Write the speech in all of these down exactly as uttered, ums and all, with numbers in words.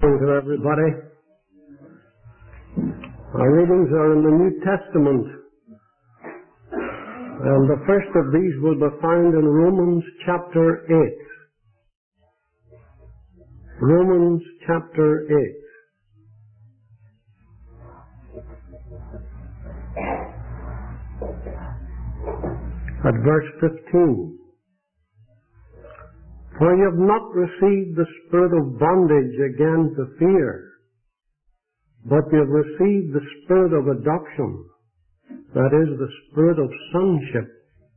To everybody. Our readings are in the New Testament, and the first of these will be found in Romans chapter eight. Romans chapter eight. At verse fifteen. For you have not received the spirit of bondage again to fear, but you have received the spirit of adoption, that is, the spirit of sonship,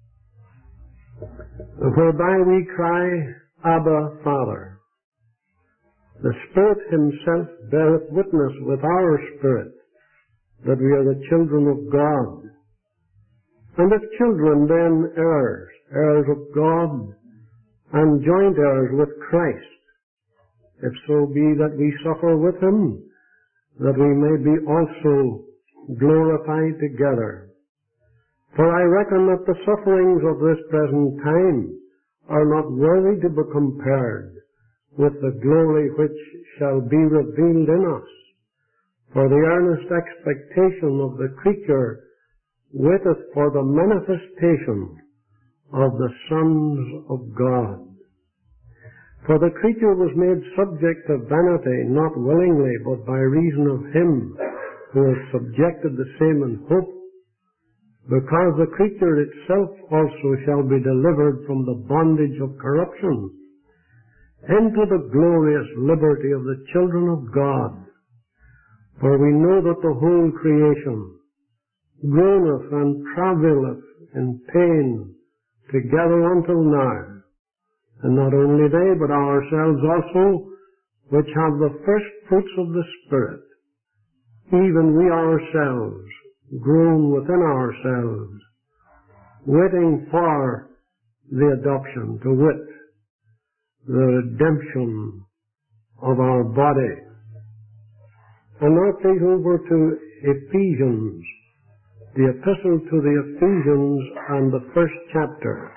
whereby we cry, Abba, Father. The Spirit himself beareth witness with our spirit that we are the children of God. And if children, then heirs, heirs of God, and joint heirs with Christ, if so be that we suffer with him, that we may be also glorified together. For I reckon that the sufferings of this present time are not worthy to be compared with the glory which shall be revealed in us. For the earnest expectation of the creature waiteth for the manifestation of the sons of God. For the creature was made subject to vanity, not willingly, but by reason of him who has subjected the same in hope, because the creature itself also shall be delivered from the bondage of corruption into the glorious liberty of the children of God. For we know that the whole creation groaneth and travaileth in pain together until now. And not only they, but ourselves also, which have the first fruits of the Spirit, even we ourselves groan within ourselves, waiting for the adoption, to wit, the redemption of our body. And now please over to Ephesians, the epistle to the Ephesians and the first chapter.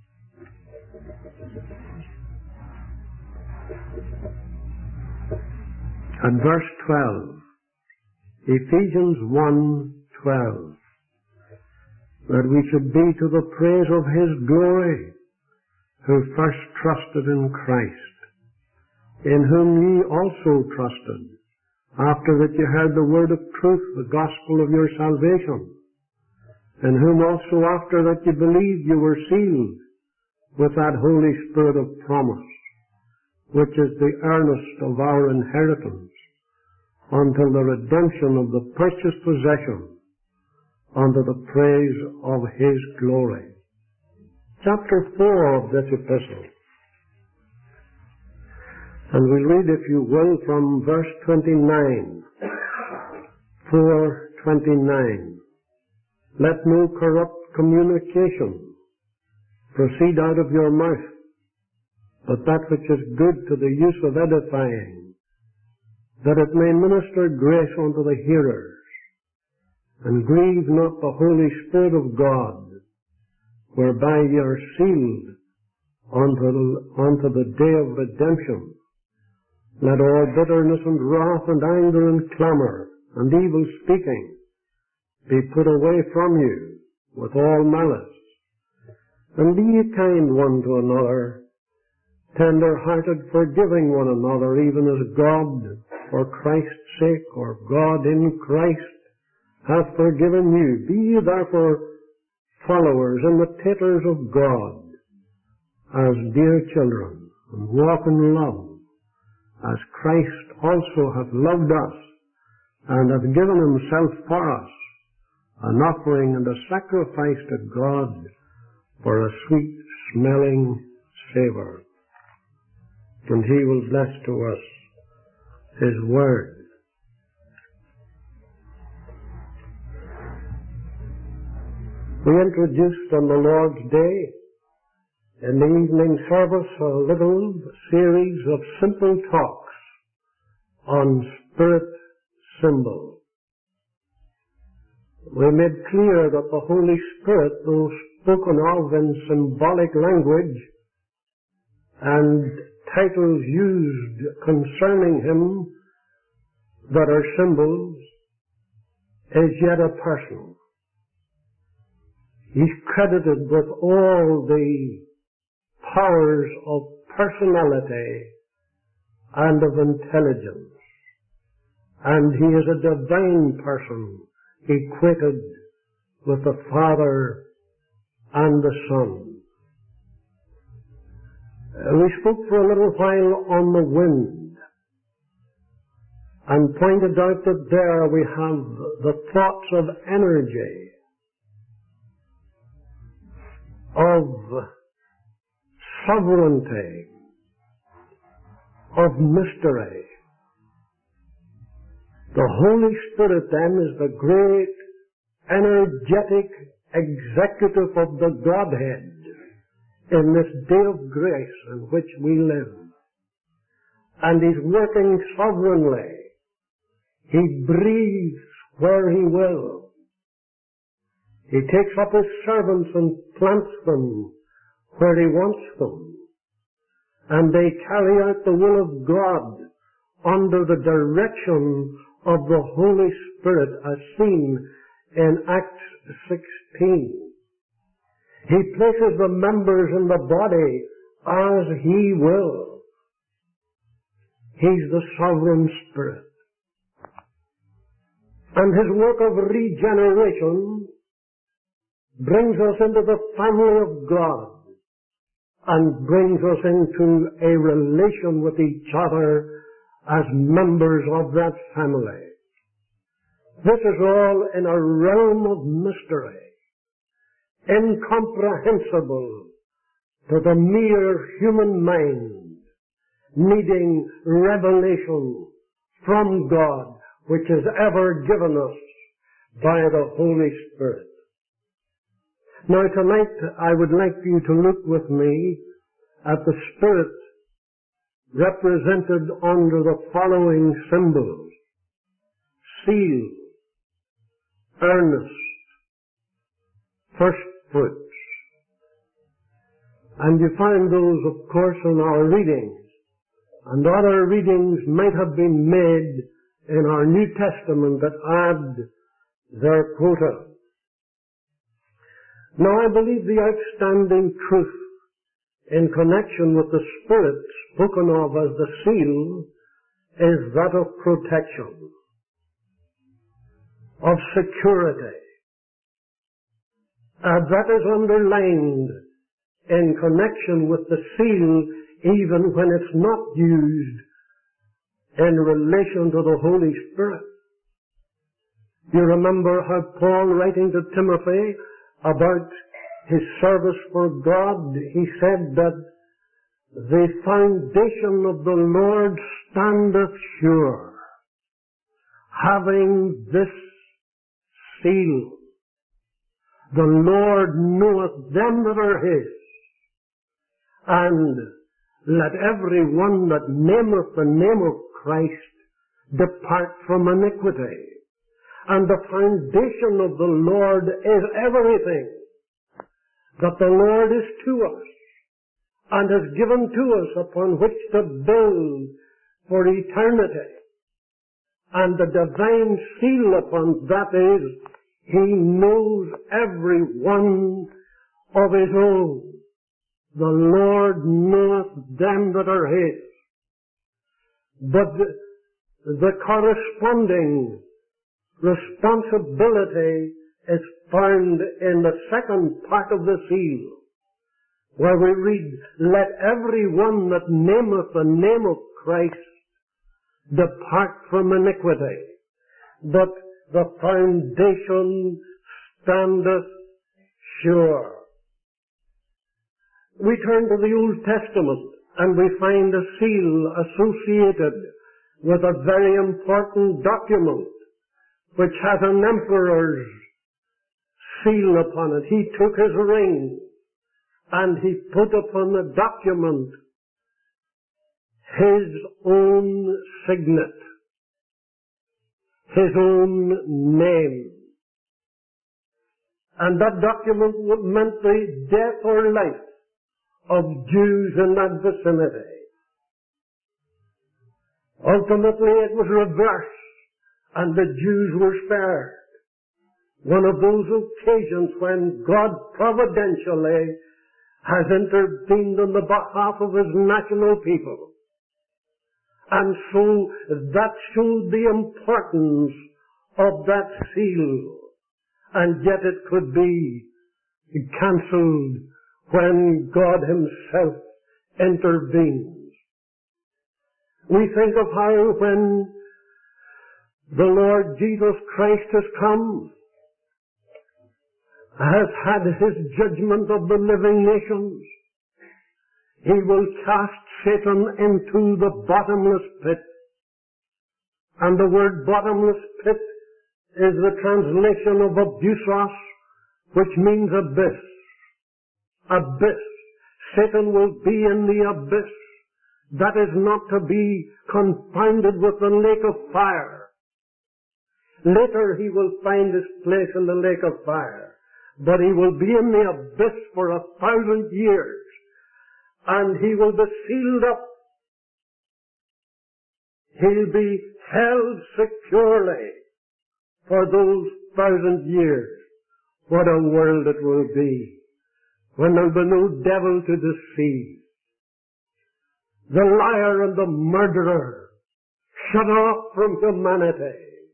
At verse twelve, Ephesians one twelve, that we should be to the praise of his glory, who first trusted in Christ, in whom ye also trusted, after that ye heard the word of truth, the gospel of your salvation, in whom also after that ye believed ye were sealed with that Holy Spirit of promise, which is the earnest of our inheritance, until the redemption of the purchased possession, unto the praise of his glory. Chapter four of this epistle. And we'll read, if you will, from verse twenty-nine. four twenty-nine. Let no corrupt communication proceed out of your mouth, but that which is good to the use of edifying, that it may minister grace unto the hearers. And grieve not the Holy Spirit of God, whereby ye are sealed unto the, unto the day of redemption. Let all bitterness and wrath and anger and clamour and evil speaking be put away from you with all malice. And be ye kind one to another, tender-hearted, forgiving one another, even as God, for Christ's sake, or God in Christ, hath forgiven you. Be ye therefore followers, imitators of God, as dear children, and walk in love, as Christ also hath loved us, and hath given himself for us, an offering and a sacrifice to God for a sweet-smelling savour. And he will bless to us his word. We introduced on the Lord's Day in the evening service a little series of simple talks on spirit symbols. We made clear that the Holy Spirit, though spoken of in symbolic language and titles used concerning him that are symbols is yet a person. He's credited with all the powers of personality and of intelligence. And he is a divine person, equated with the Father and the Son. Uh, we spoke for a little while on the wind and pointed out that there we have the thoughts of energy, of sovereignty, of mystery. The Holy Spirit then is the great, energetic executive of the Godhead in this day of grace in which we live. And He's working sovereignly. He breathes where He will. He takes up His servants and plants them where He wants them. And they carry out the will of God under the direction of the Holy Spirit as seen in Acts sixteen. He places the members in the body as He will. He's the sovereign Spirit. And His work of regeneration brings us into the family of God and brings us into a relation with each other as members of that family. This is all in a realm of mystery, incomprehensible to the mere human mind, needing revelation from God, which is ever given us by the Holy Spirit. Now tonight I would like you to look with me at the Spirit represented under the following symbols: seal, earnest, first fruits. And you find those, of course, in our readings. And other readings might have been made in our New Testament that add their quota. Now I believe the outstanding truth in connection with the Spirit spoken of as the seal is that of protection, of security. Uh, that is underlined in connection with the seal even when it's not used in relation to the Holy Spirit. You remember how Paul, writing to Timothy about his service for God, he said that the foundation of the Lord standeth sure, having this seal: the Lord knoweth them that are His, and let every one that nameth the name of Christ depart from iniquity. And the foundation of the Lord is everything that the Lord is to us and has given to us upon which to build for eternity. And the divine seal upon that is, He knows every one of His own. The Lord knoweth them that are His. But the, the corresponding responsibility is found in the second part of the seal, where we read, let every one that nameth the name of Christ depart from iniquity. But the foundation standeth sure. We turn to the Old Testament and we find a seal associated with a very important document which has an emperor's seal upon it. He took his ring and he put upon the document his own signet, his own name. And that document meant the death or life of Jews in that vicinity. Ultimately it was reversed, and the Jews were spared. One of those occasions when God providentially has intervened on the behalf of His national people. And so that showed the importance of that seal. And yet it could be cancelled when God Himself intervenes. We think of how when the Lord Jesus Christ has come, has had His judgment of the living nations, He will cast Satan into the bottomless pit. And the word bottomless pit is the translation of abusos, which means abyss. Abyss. Satan will be in the abyss. That is not to be confounded with the lake of fire. Later he will find his place in the lake of fire. But he will be in the abyss for a thousand years. And he will be sealed up. He'll be held securely for those thousand years. What a world it will be when there will be no devil to deceive. The liar and the murderer shut off from humanity.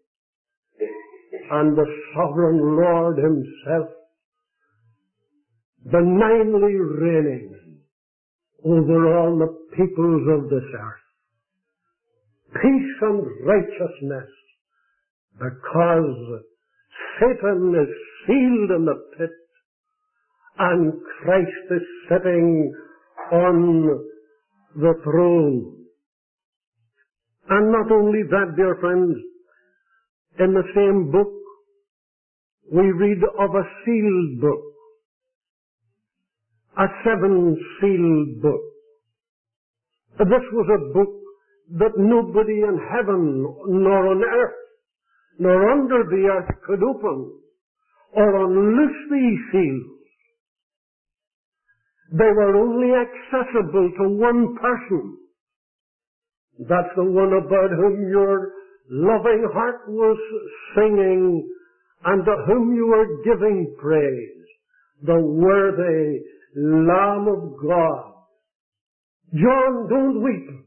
And the sovereign Lord Himself benignly reigning over all the peoples of this earth. Peace and righteousness, because Satan is sealed in the pit and Christ is sitting on the throne. And not only that, dear friends, in the same book we read of a sealed book. A seven-sealed book. This was a book that nobody in heaven, nor on earth, nor under the earth could open, or unloose these seals. They were only accessible to one person. That's the one about whom your loving heart was singing, and to whom you were giving praise, the worthy Lamb of God. John, don't weep.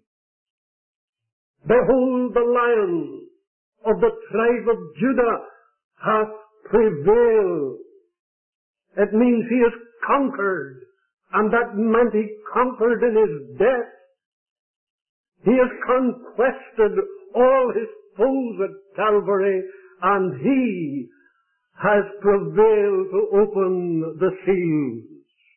Behold, the Lion of the tribe of Judah hath prevailed. It means He has conquered, and that meant He conquered in His death. He has conquested all His foes at Calvary, and He has prevailed to open the seals.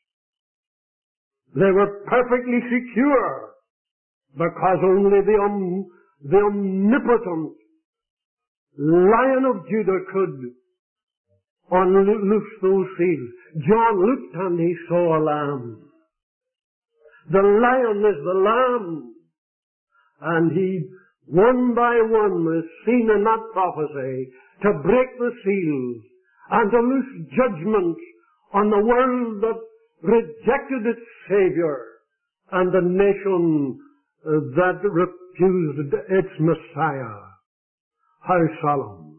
They were perfectly secure, because only the, um, the omnipotent Lion of Judah could unloose those seals. John looked and he saw a lamb. The lion is the lamb. And he, one by one, is seen in that prophecy to break the seals and to loose judgment on the world that rejected its Savior and the nation that refused its Messiah. How solemn.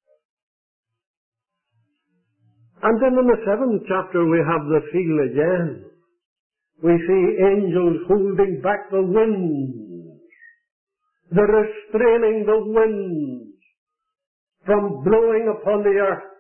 And then in the seventh chapter we have the seal again. We see angels holding back the winds. They're restraining the winds from blowing upon the earth.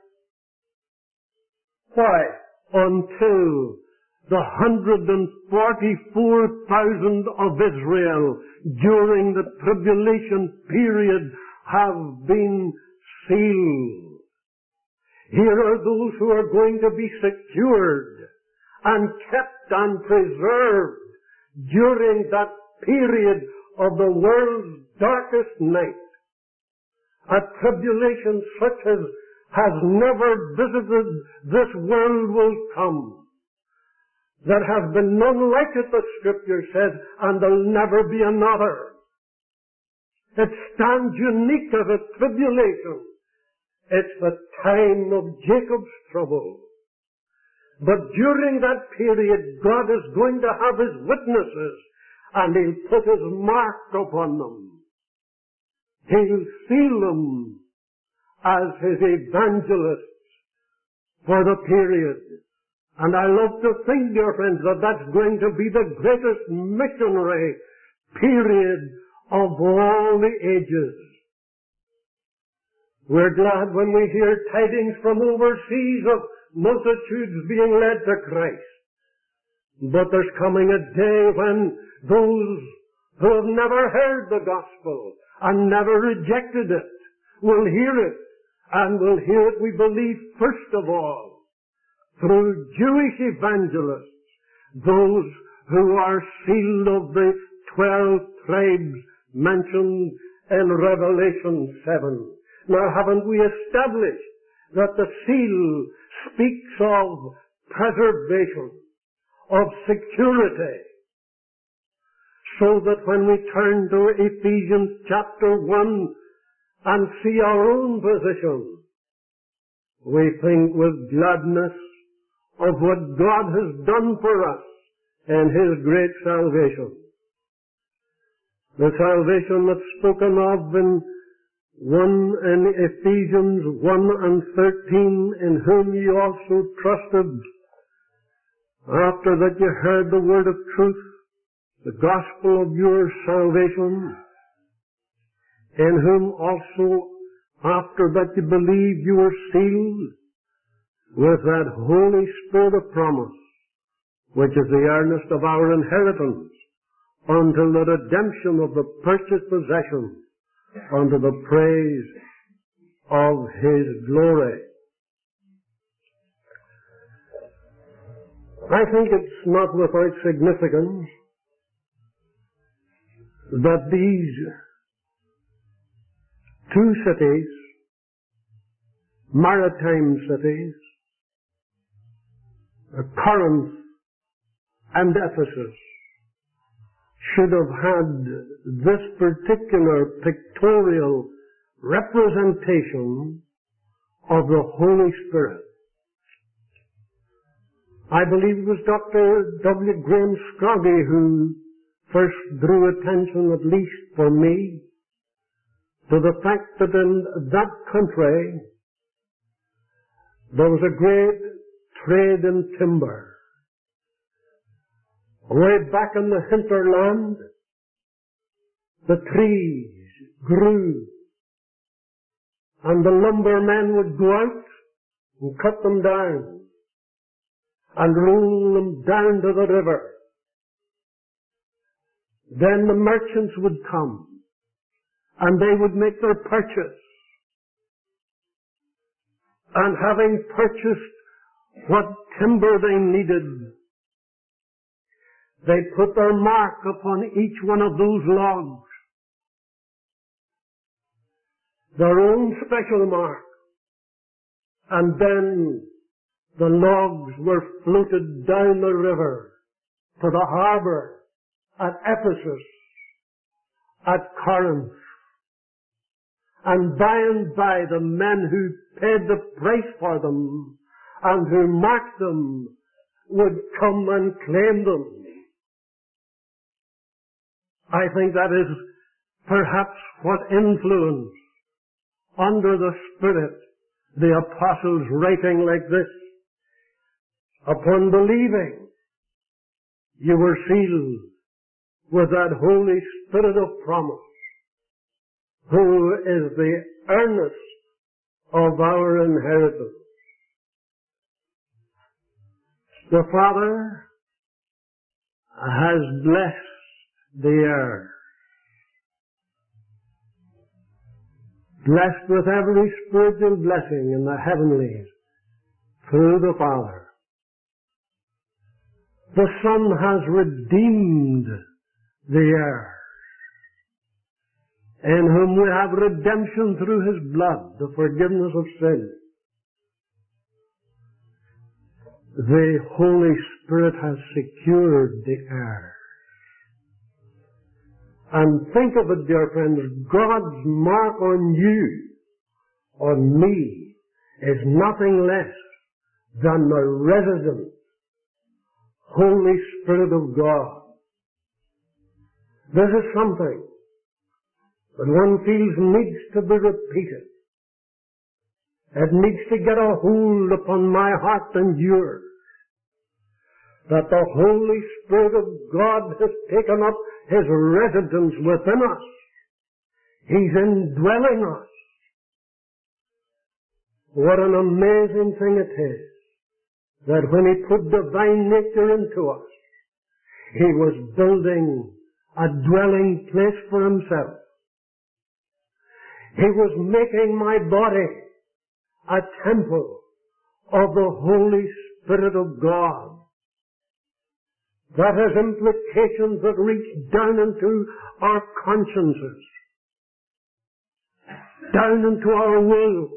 Why? Until the one hundred forty-four thousand of Israel during the tribulation period have been sealed. Here are those who are going to be secured and kept and preserved during that period of the world's darkest night. A tribulation such as has never visited this world will come. There has been none like it, the Scripture says, and there'll never be another. It stands unique as a tribulation. It's the time of Jacob's trouble. But during that period, God is going to have His witnesses, and He'll put His mark upon them. He'll seal them as his evangelists for the period. And I love to think, dear friends, that that's going to be the greatest missionary period of all the ages. We're glad when we hear tidings from overseas of multitudes being led to Christ. But there's coming a day when those who have never heard the gospel and never rejected it will hear it, and will hear it, we believe, first of all, through Jewish evangelists, those who are sealed of the twelve tribes mentioned in Revelation seven. Now, haven't we established that the seal speaks of preservation, of security, so that when we turn to Ephesians chapter one and see our own position, we think with gladness of what God has done for us in His great salvation. The salvation that's spoken of in one in Ephesians one and thirteen, in whom ye also trusted, after that you heard the word of truth, the gospel of your salvation, in whom also, after that you believed, you were sealed with that Holy Spirit of promise, which is the earnest of our inheritance, until the redemption of the purchased possession, unto the praise of His glory. I think it's not without significance that these two cities, maritime cities, Corinth and Ephesus, should have had this particular pictorial representation of the Holy Spirit. I believe it was Doctor W. Graham Scroggie who first drew attention, at least for me, to the fact that in that country there was a great trade in timber. Way back in the hinterland, the trees grew, and the lumbermen would go out and cut them down and roll them down to the river. Then the merchants would come, and they would make their purchase. And having purchased what timber they needed, they put their mark upon each one of those logs, their own special mark, and then the logs were floated down the river to the harbor at Ephesus, at Corinth. And by and by the men who paid the price for them and who marked them would come and claim them. I think that is perhaps what influenced, under the Spirit, the apostles writing like this: upon believing, you were sealed with that Holy Spirit of promise, who is the earnest of our inheritance. The Father has blessed the earth, blessed with every spiritual blessing in the heavenlies through the Father. The Son has redeemed the earth, in whom we have redemption through His blood, the forgiveness of sin. The Holy Spirit has secured the earth. And think of it, dear friends, God's mark on you, on me, is nothing less than the resident Holy Spirit of God. This is something that one feels needs to be repeated. It needs to get a hold upon my heart and yours, that the Holy Spirit of God has taken up His residence within us. He's indwelling us. What an amazing thing it is that when He put divine nature into us, He was building a dwelling place for Himself. He was making my body a temple of the Holy Spirit of God. That has implications that reach down into our consciences, down into our will,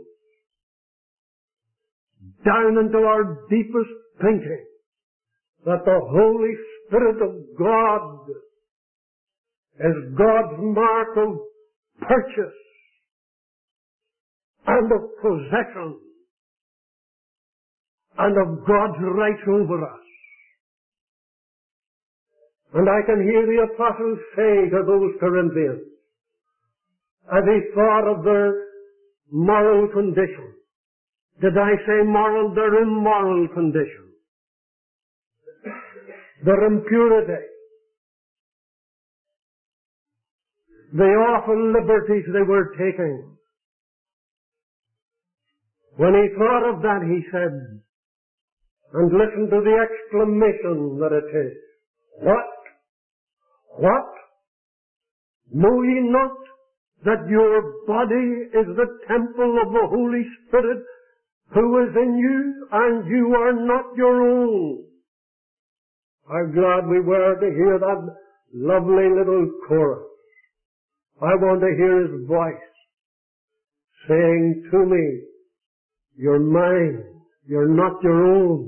down into our deepest thinking, that the Holy Spirit of God is God's mark of purchase and of possession and of God's rights over us. And I can hear the apostle say to those Corinthians, as he thought of their moral condition. Did I say moral? Their immoral condition. Their impurity. The awful liberties they were taking. When he thought of that, he said, and listen to the exclamation that it is, What? What? Know ye not that your body is the temple of the Holy Spirit who is in you, and you are not your own? How glad we were to hear that lovely little chorus. I want to hear his voice saying to me, you're mine, you're not your own.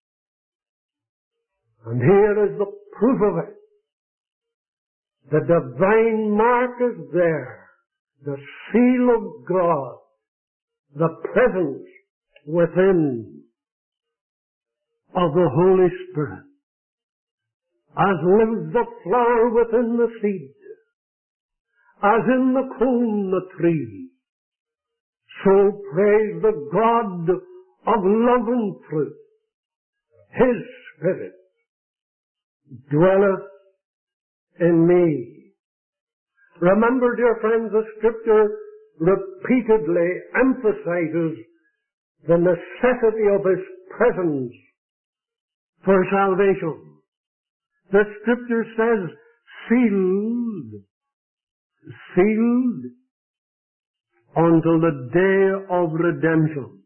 And here is the proof of it. The divine mark is there, the seal of God, the presence within of the Holy Spirit. As lives the flower within the seed, as in the cone the tree, so praise the God of love and truth. His Spirit dwelleth in me. Remember, dear friends, the Scripture repeatedly emphasizes the necessity of His presence for salvation. The Scripture says, sealed, sealed until the day of redemption.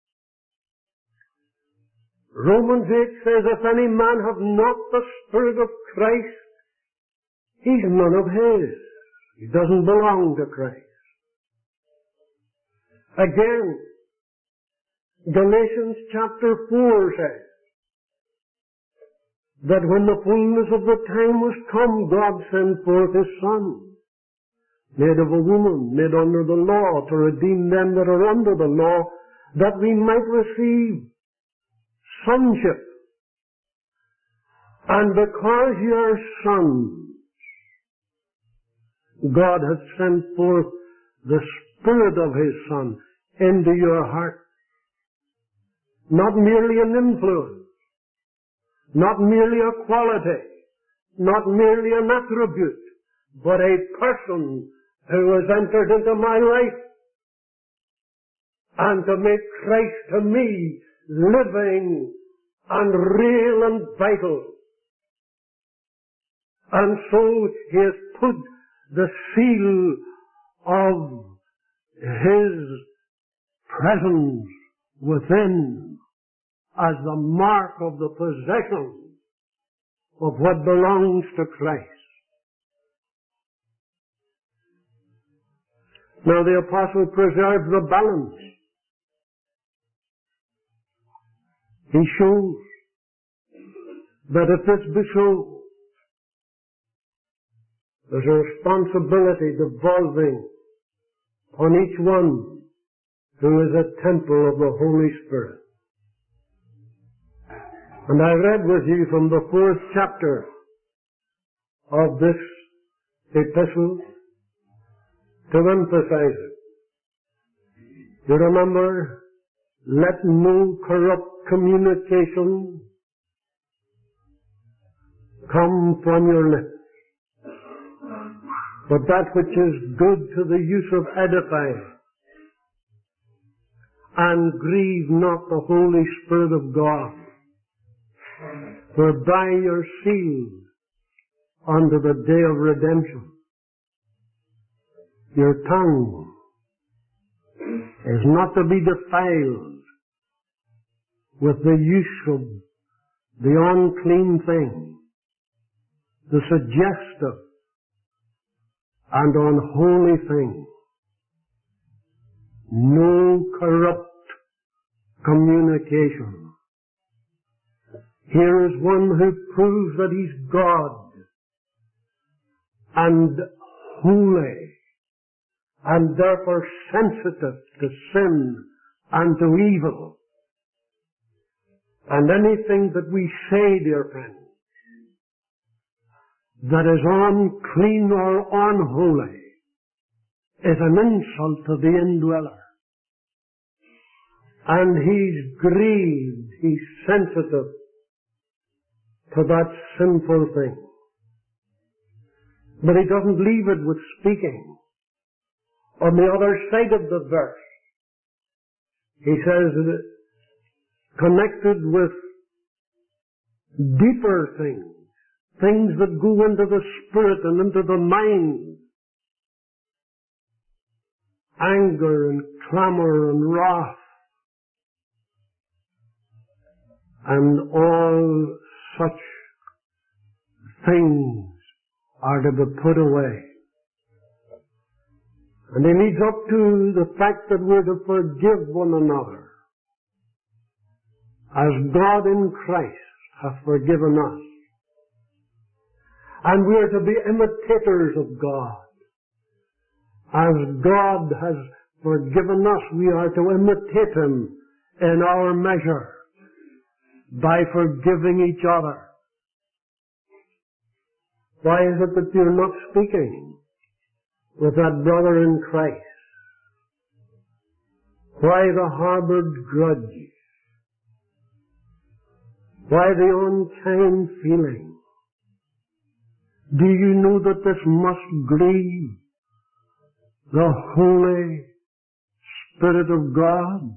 Romans eight says, if any man have not the Spirit of Christ, he's none of His. He doesn't belong to Christ. Again, Galatians chapter four says that when the fullness of the time was come, God sent forth His Son, made of a woman, made under the law, to redeem them that are under the law, that we might receive sonship. And because ye are sons, God has sent forth the Spirit of His Son into your heart. Not merely an influence, not merely a quality, not merely an attribute, but a person who has entered into my life, and to make Christ to me living and real and vital. And so He has put the seal of His presence within as the mark of the possession of what belongs to Christ. Now the apostle preserves the balance. He shows that if this be so, there's a responsibility devolving on each one who is a temple of the Holy Spirit. And I read with you from the fourth chapter of this epistle to emphasize it. You remember let no corrupt communication come from your lips, but that which is good to the use of edifying, and grieve not the Holy Spirit of God, whereby you're sealed unto the day of redemption. Your tongue is not to be defiled with the use of the unclean thing, the suggestive and unholy thing. No corrupt communication. Here is one who proves that he's God and holy, and therefore sensitive to sin and to evil. And anything that we say, dear friends, that is unclean or unholy is an insult to the indweller. And he's grieved, he's sensitive to that sinful thing. But he doesn't leave it with speaking. On the other side of the verse, he says that connected with deeper things, things that go into the spirit and into the mind, anger and clamor and wrath, and all such things are to be put away. And he leads up to the fact that we're to forgive one another, as God in Christ hath forgiven us. And we are to be imitators of God. As God has forgiven us, we are to imitate Him in our measure by forgiving each other. Why is it that you're not speaking with that brother in Christ? Why the harbored grudge? Why the unkind feeling? Do you know that this must grieve the Holy Spirit of God?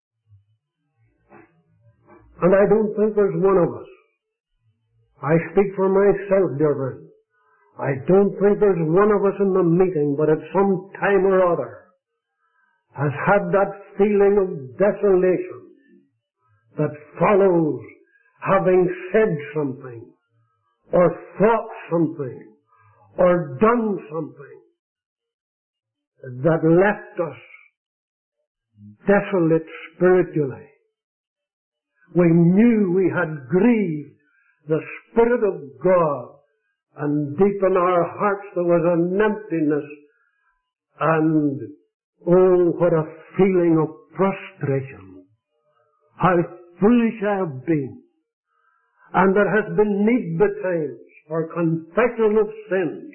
And I don't think there's one of us. I speak for myself, dear friend. I don't think there's one of us in the meeting, but at some time or other has had that feeling of desolation that follows having said something, or thought something, or done something that left us desolate spiritually. We knew we had grieved the Spirit of God, and deep in our hearts there was an emptiness, and oh, what a feeling of frustration. How foolish I have been. And there has been need betimes for confession of sin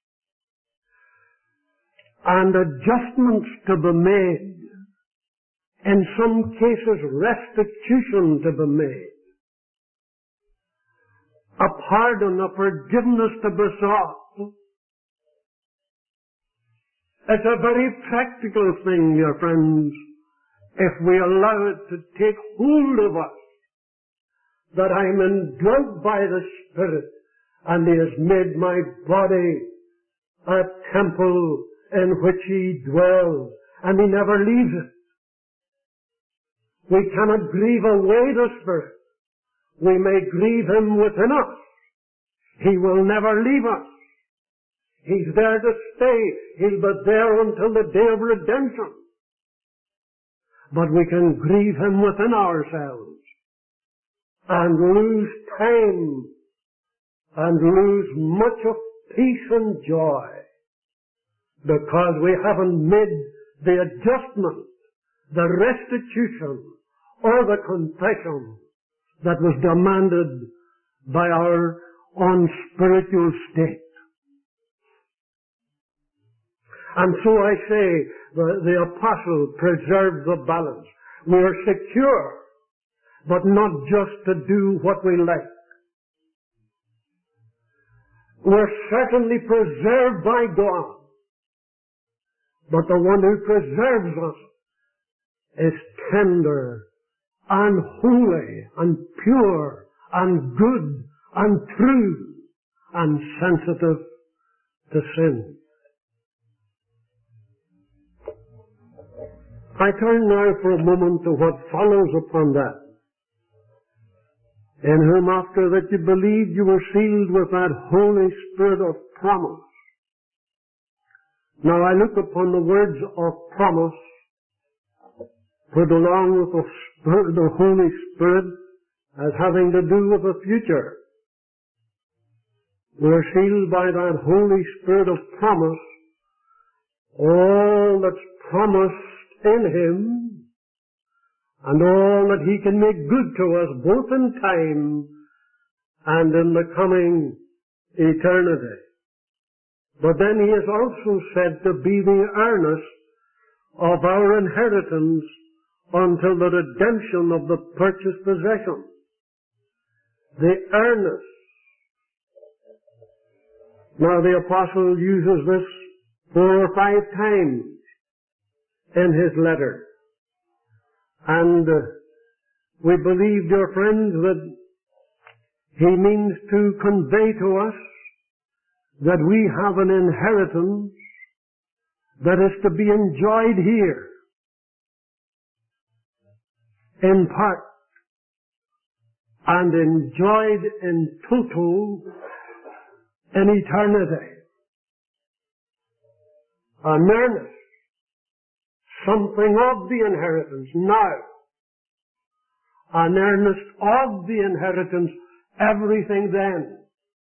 and adjustments to be made. In some cases, restitution to be made. A pardon, a forgiveness to be sought. It's a very practical thing, dear friends, if we allow it to take hold of us, that I'm indwelt by the Spirit, and He has made my body a temple in which He dwells, and He never leaves it. We cannot grieve away the Spirit. We may grieve Him within us. He will never leave us. He's there to stay. He'll be there until the day of redemption. But we can grieve Him within ourselves and lose time and lose much of peace and joy because we haven't made the adjustment, the restitution, or the confession that was demanded by our unspiritual state. And so I say, the, the apostle preserved the balance. We are secure, but not just to do what we like. We're certainly preserved by God, but the one who preserves us is tender and holy and pure and good and true and sensitive to sin. I turn now for a moment to what follows upon that. In whom after that you believed you were sealed with that Holy Spirit of promise. Now I look upon the words of promise put along with the, Spirit, the Holy Spirit as having to do with the future. We are sealed by that Holy Spirit of promise. All that's promised in Him and all that He can make good to us both in time and in the coming eternity. But then He is also said to be the earnest of our inheritance until the redemption of the purchased possession. The earnest. Now the apostle uses this four or five times in his letter. And uh, we believe, dear friends, that he means to convey to us that we have an inheritance that is to be enjoyed here in part and enjoyed in total in eternity. An earnest, something of the inheritance now. An earnest of the inheritance, everything then.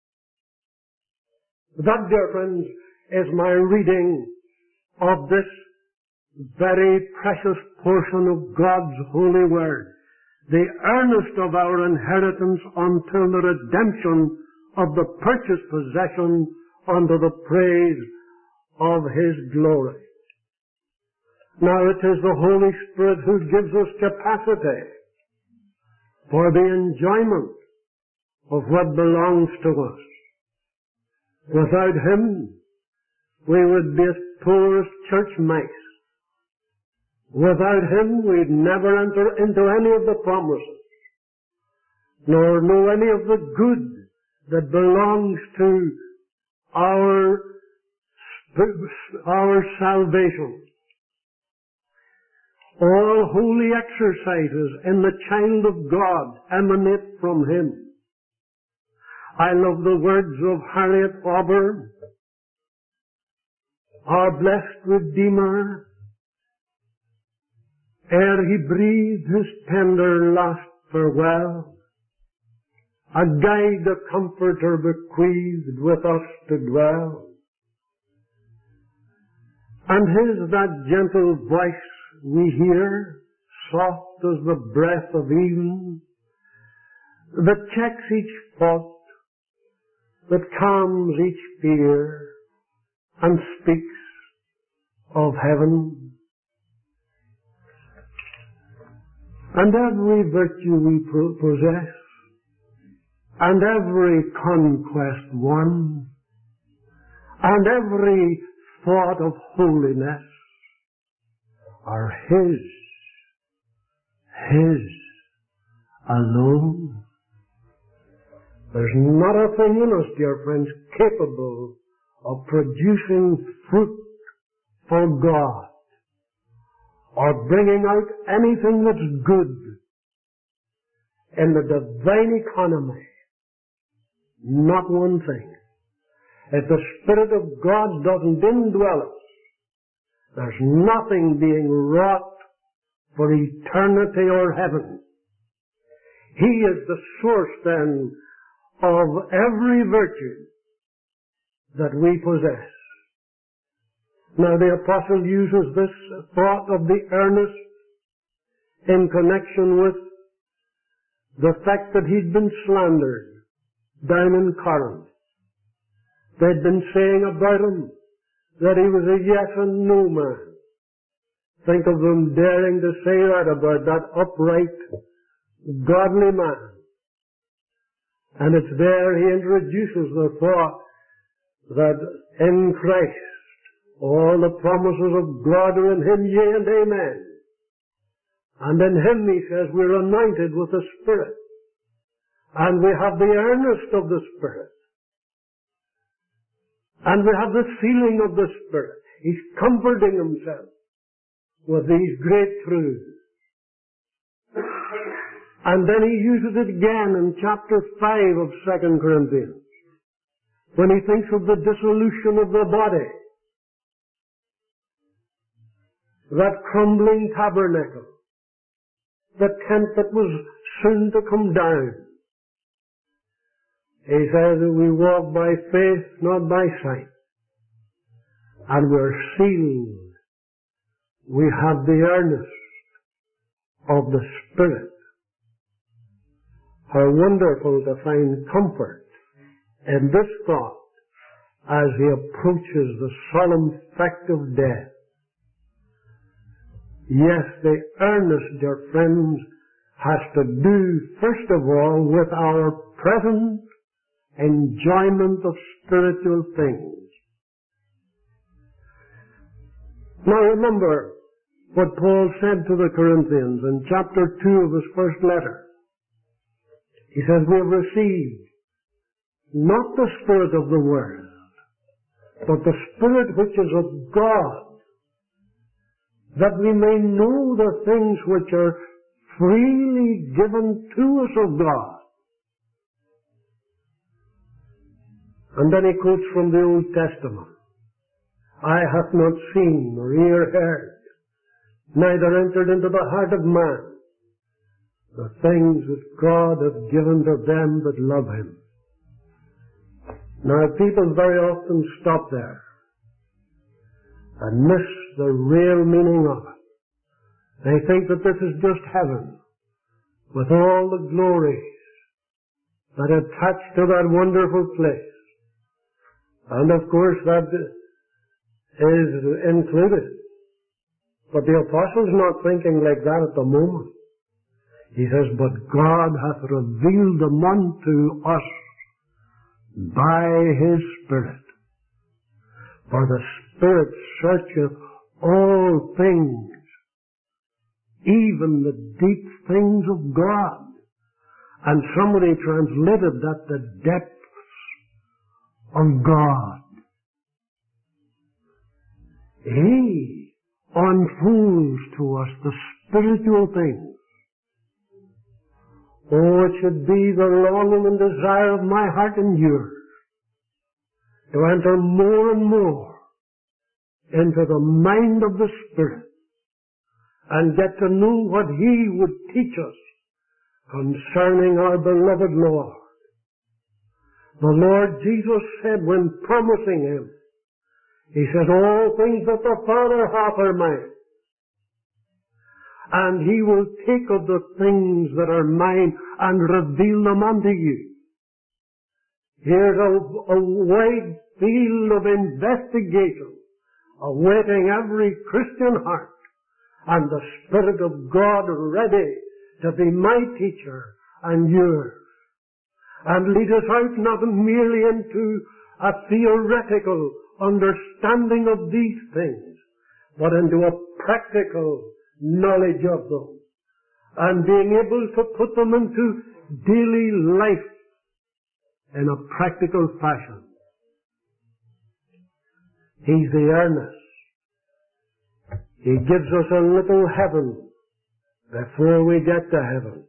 That, dear friends, is my reading of this very precious portion of God's holy word. The earnest of our inheritance until the redemption of the purchased possession unto the praise of His glory. Now it is the Holy Spirit who gives us capacity for the enjoyment of what belongs to us. Without Him, we would be as poor as church mice. Without Him, we'd never enter into any of the promises, nor know any of the good that belongs to our, our salvation. All holy exercises in the child of God emanate from Him. I love the words of Harriet Auburn, our blessed Redeemer, ere He breathed His tender last farewell, a guide, a comforter bequeathed with us to dwell. And His that gentle voice we hear, soft as the breath of even, that checks each fault, that calms each fear, and speaks of heaven. And every virtue we possess, and every conquest won, and every thought of holiness are His, His alone. There's not a thing in us, dear friends, capable of producing fruit for God or bringing out anything that's good in the divine economy. Not one thing. If the Spirit of God doesn't indwell us, there's nothing being wrought for eternity or heaven. He is the source then of every virtue that we possess. Now the apostle uses this thought of the earnest in connection with the fact that he'd been slandered down in Corinth. They'd been saying about him that he was a yes and no man. Think of them daring to say that about that upright, godly man. And it's there he introduces the thought that in Christ all the promises of God are in Him, yea and amen. And in Him, he says, we're anointed with the Spirit. And we have the earnest of the Spirit. And we have the sealing of the Spirit. He's comforting himself with these great truths. And then he uses it again in chapter five of Second Corinthians, when he thinks of the dissolution of the body, that crumbling tabernacle, the tent that was soon to come down. He says that we walk by faith, not by sight. And we're sealed. We have the earnest of the Spirit. How wonderful to find comfort in this thought as he approaches the solemn fact of death. Yes, the earnest, dear friends, has to do, first of all, with our present enjoyment of spiritual things. Now remember what Paul said to the Corinthians in chapter two of his first letter. He says, we have received not the spirit of the world, but the Spirit which is of God, that we may know the things which are freely given to us of God. And then he quotes from the Old Testament. Eye hath not seen, nor ear heard, neither entered into the heart of man, the things that God hath given to them that love Him. Now people very often stop there and miss the real meaning of it. They think that this is just heaven, with all the glories that attach to that wonderful place. And of course that is included. But the apostle's not thinking like that at the moment. He says, but God hath revealed them unto us by His Spirit. For the Spirit searcheth all things, even the deep things of God. And somebody translated that the depths of God. He unfolds to us the spiritual things. Oh, it should be the longing and desire of my heart and yours to enter more and more into the mind of the Spirit and get to know what He would teach us concerning our beloved Lord. The Lord Jesus said when promising Him, He said, all things that the Father hath are mine. And He will take of the things that are mine and reveal them unto you. Here's a, a wide field of investigation awaiting every Christian heart, and the Spirit of God ready to be my teacher and yours, and lead us out not merely into a theoretical understanding of these things, but into a practical knowledge of them, and being able to put them into daily life in a practical fashion. He's the earnest. He gives us a little heaven before we get to heaven.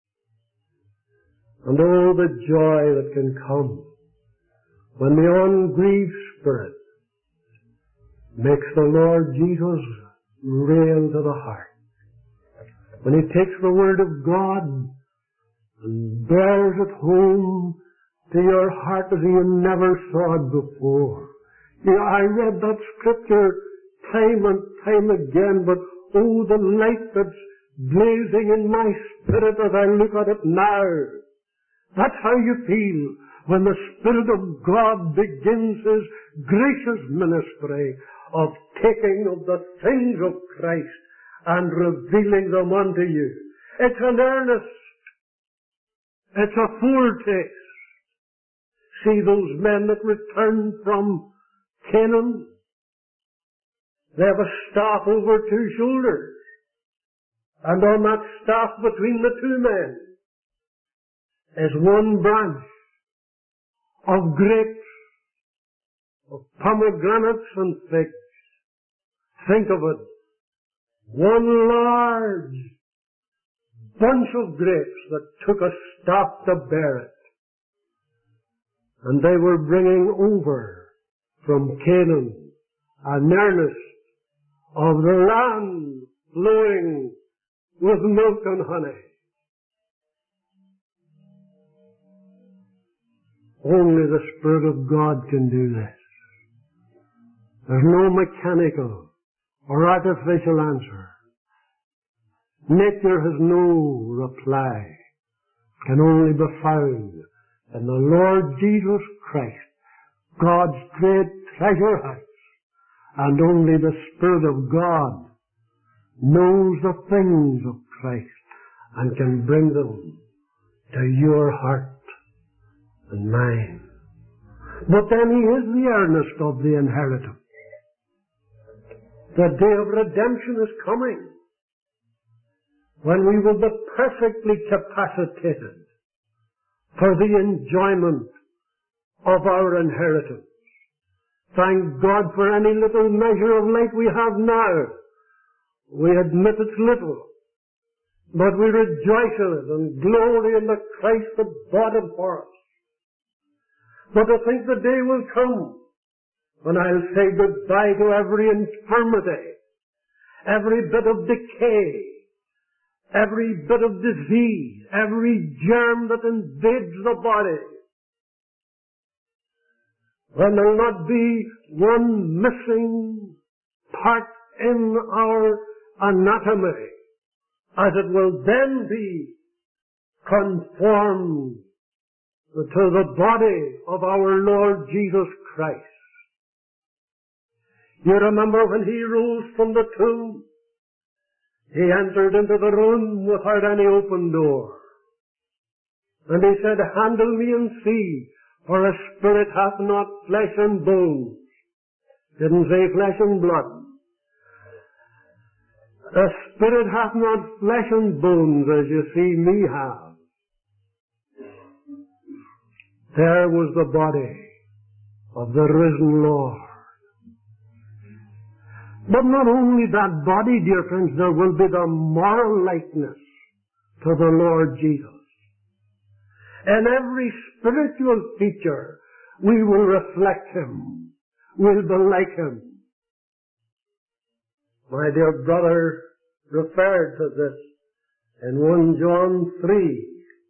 And oh, the joy that can come when the ungrieved spirit makes the Lord Jesus real to the heart. When He takes the Word of God and bears it home to your heart as you never saw it before. You know, I read that scripture time and time again, but oh, the light that's blazing in my spirit as I look at it now. That's how you feel when the Spirit of God begins His gracious ministry of taking of the things of Christ and revealing them unto you. It's an earnest, it's a foretaste. See those men that returned from Canaan? They have a staff over two shoulders. And on that staff between the two men is one branch of grapes, of pomegranates and figs. Think of it. One large bunch of grapes that took a staff to bear it. And they were bringing over from Canaan an earnest of the land flowing with milk and honey. Only the Spirit of God can do this. There's no mechanical or artificial answer. Nature has no reply. It can only be found in the Lord Jesus Christ, God's great treasure house. And only the Spirit of God knows the things of Christ and can bring them to your heart and mine. But then He is the earnest of the inheritance. The day of redemption is coming, when we will be perfectly capacitated for the enjoyment of our inheritance. Thank God for any little measure of light we have now. We admit it's little, but we rejoice in it and glory in the Christ that bought it for us. But I think the day will come when I'll say goodbye to every infirmity, every bit of decay, every bit of disease, every germ that invades the body. When there will not be one missing part in our anatomy, as it will then be conformed to the body of our Lord Jesus Christ. You remember when He rose from the tomb, He entered into the room without any open door. And He said, "Handle me and see, for a spirit hath not flesh and bones." Didn't say flesh and blood. A spirit hath not flesh and bones as you see me have. There was the body of the risen Lord. But not only that body, dear friends, there will be the moral likeness to the Lord Jesus. In every spiritual feature, we will reflect Him. We'll be like Him. My dear brother referred to this in First John three.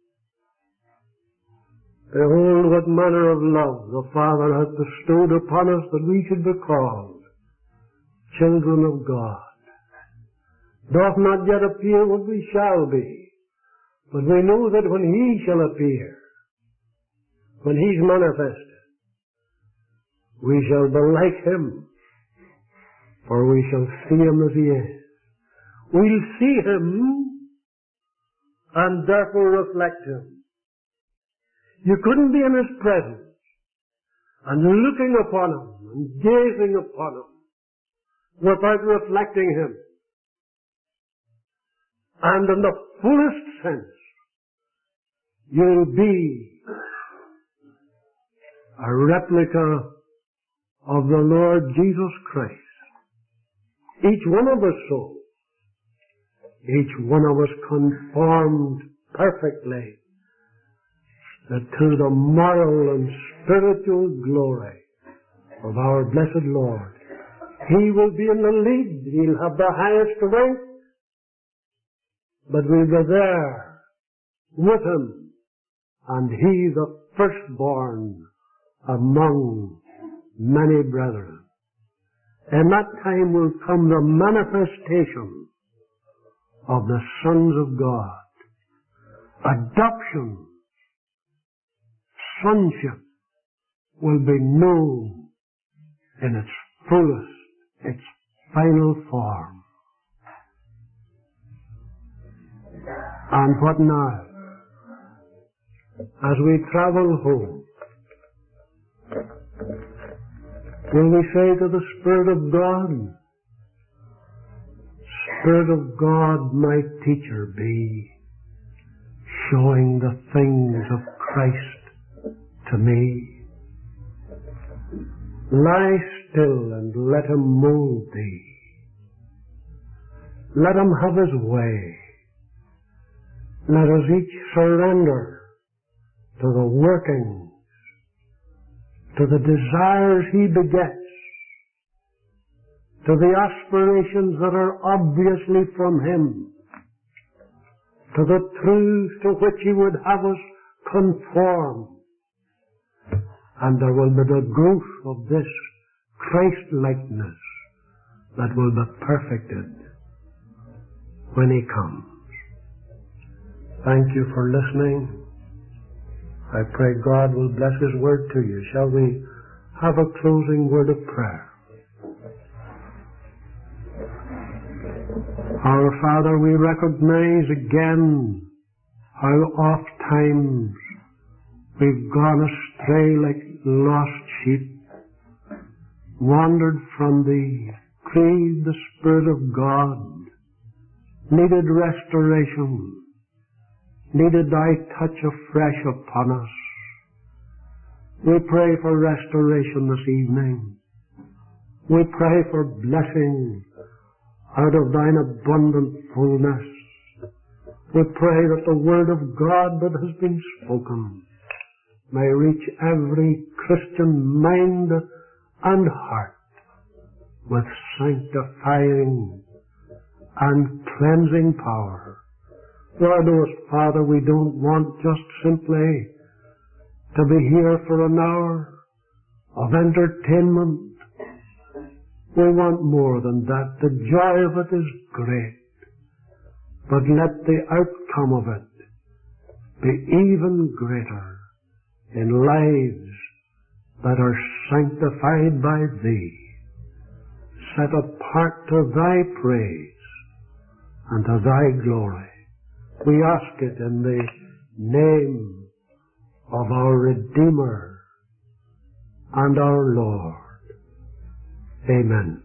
Behold, what manner of love the Father hath bestowed upon us, that we should be called children of God. Doth not yet appear what we shall be, but we know that when He shall appear, when He's manifested, we shall be like Him, for we shall see Him as He is. We'll see Him and therefore reflect Him. You couldn't be in His presence and looking upon Him and gazing upon Him without reflecting Him. And in the fullest sense, you'll be a replica of the Lord Jesus Christ. Each one of us so. Each one of us conformed perfectly to the moral and spiritual glory of our blessed Lord. He will be in the lead. He'll have the highest rank. But we'll be there with Him, and He the firstborn among many brethren. In that time will come the manifestation of the sons of God. Adoption, sonship, will be known in its fullest, its final form. And what now? As we travel home, will we say to the Spirit of God, Spirit of God, my teacher be, showing the things of Christ to me. Lie still and let Him mold thee. Let Him have His way. Let us each surrender to the workings, to the desires He begets, to the aspirations that are obviously from Him, to the truths to which He would have us conform. And there will be the growth of this Christ-likeness that will be perfected when He comes. Thank you for listening. I pray God will bless His word to you. Shall we have a closing word of prayer? Our Father, we recognize again how oft times we've gone astray like lost sheep, wandered from Thee, grieved the Spirit of God, needed restoration, needed Thy touch afresh upon us. We pray for restoration this evening. We pray for blessing out of Thine abundant fullness. We pray that the Word of God that has been spoken may reach every Christian mind and heart with sanctifying and cleansing power. Thou knowest, Father, we don't want just simply to be here for an hour of entertainment. We want more than that. The joy of it is great. But let the outcome of it be even greater in lives that are sanctified by Thee, set apart to Thy praise and to Thy glory. We ask it in the name of our Redeemer and our Lord. Amen.